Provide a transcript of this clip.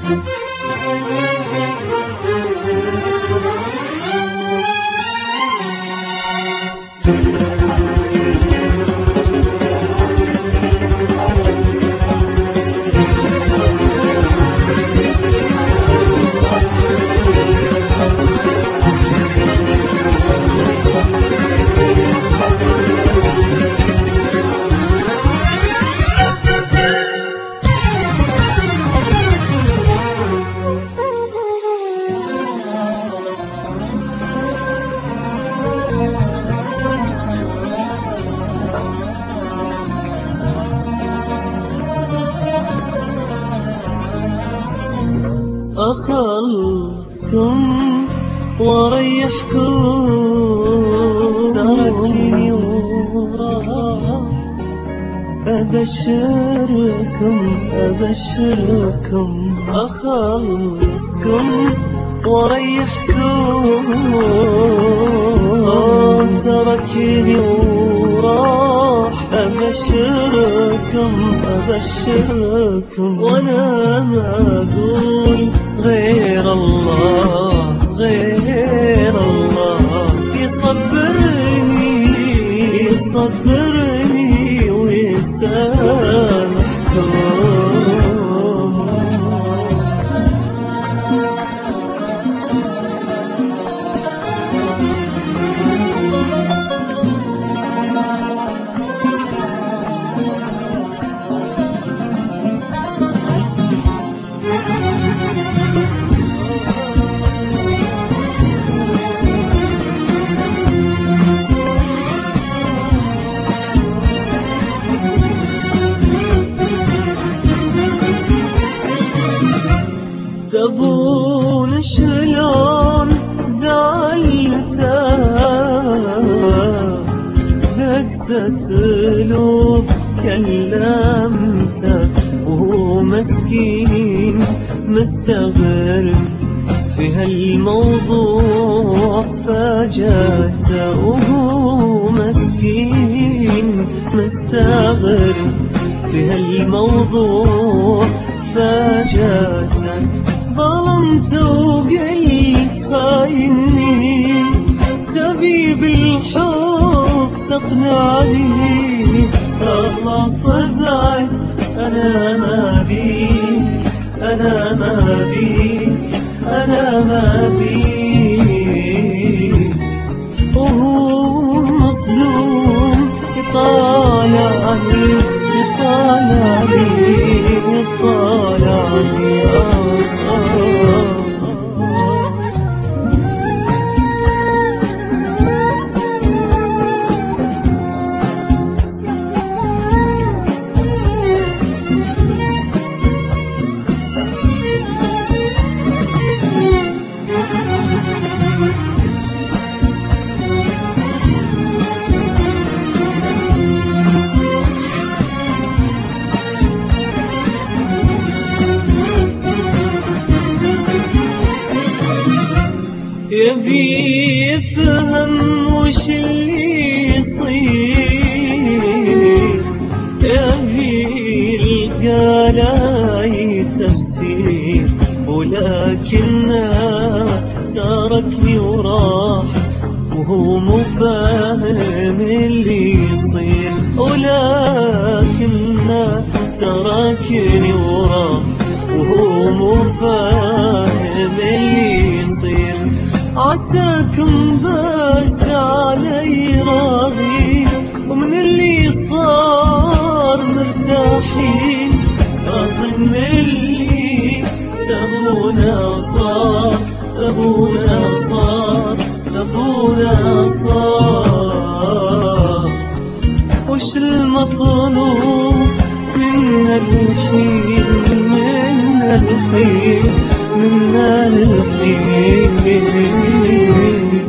أخلصكم وأريحكم تركني وراه أبشركم أخلصكم وأريحكم تركني وراح أبشركم وأنا ما أقول غير الله يصبرني ويسامحكم. تبون شلون زعلته بأقسى أسلوب كلمته وهو مسكين مستغرب في هالموضوع فاجأته وهو مسكين مستغرب في هالموضوع فاجأته. ظلمت وقلت خايني تبي بالحب تقنعني خلاص ابعد أنا ما بيك وهو مصدوم يطالعني يبي يفهم وش اللي يصير يبي يلقى له تفسير ولكنه تركني وراح وهو مو فاهم اللي يصير ولكنه تركني وراح وهو مو فاهم اللي يصير. عساكم بس علي راضي ومن اللي صار مرتاحين أظن اللي تبونا صار وش المطلوب منا الخير